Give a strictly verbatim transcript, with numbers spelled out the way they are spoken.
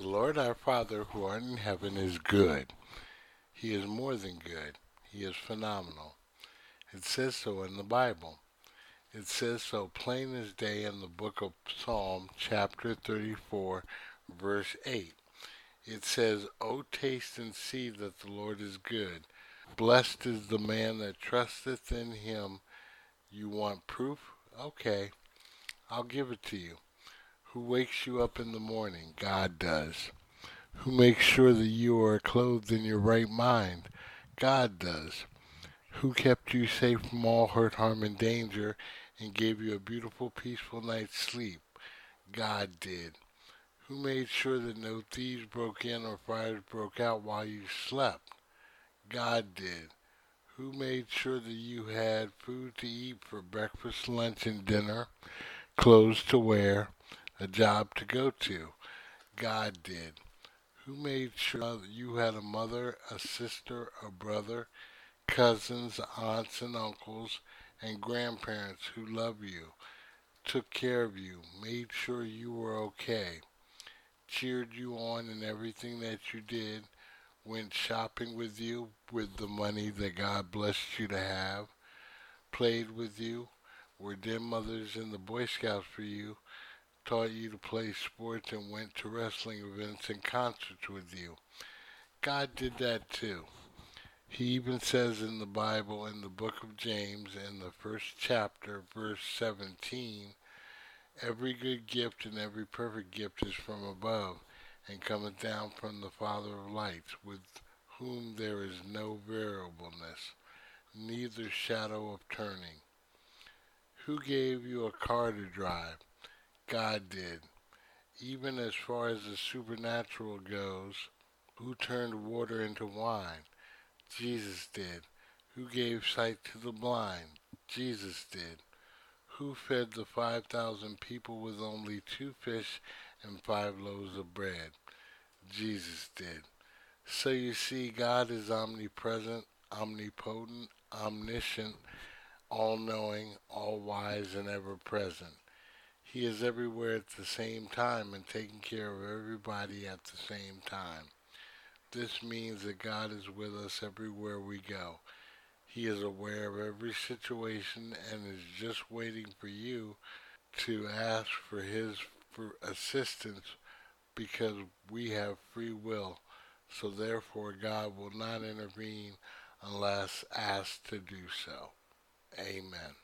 The Lord our Father who art in heaven is good. He is more than good. He is phenomenal. It says so in the Bible. It says so plain as day in the book of Psalm, chapter thirty-four, verse eight. It says, O taste and see that the Lord is good. Blessed is the man that trusteth in him. You want proof? Okay, I'll give it to you. Who wakes you up in the morning? God does. Who makes sure that you are clothed in your right mind? God does. Who kept you safe from all hurt, harm, and danger and gave you a beautiful, peaceful night's sleep? God did. Who made sure that no thieves broke in or fires broke out while you slept? God did. Who made sure that you had food to eat for breakfast, lunch, and dinner, clothes to wear, a job to go to? God did. Who made sure that you had a mother, a sister, a brother, cousins, aunts, and uncles, and grandparents who love you, took care of you, made sure you were okay, cheered you on in everything that you did, went shopping with you with the money that God blessed you to have, played with you, were dear mothers in the Boy Scouts for you, taught you to play sports and went to wrestling events and concerts with you. God did that too. He even says in the Bible, in the book of James, in the first chapter, verse seventeen, every good gift and every perfect gift is from above, and cometh down from the Father of lights, with whom there is no variableness, neither shadow of turning. Who gave you a car to drive? God did. Even as far as the supernatural goes, who turned water into wine? Jesus did. Who gave sight to the blind? Jesus did. Who fed the five thousand people with only two fish and five loaves of bread? Jesus did. So you see, God is omnipresent, omnipotent, omniscient, all-knowing, all-wise, and ever-present. He is everywhere at the same time and taking care of everybody at the same time. This means that God is with us everywhere we go. He is aware of every situation and is just waiting for you to ask for His for assistance because we have free will. So therefore God will not intervene unless asked to do so. Amen.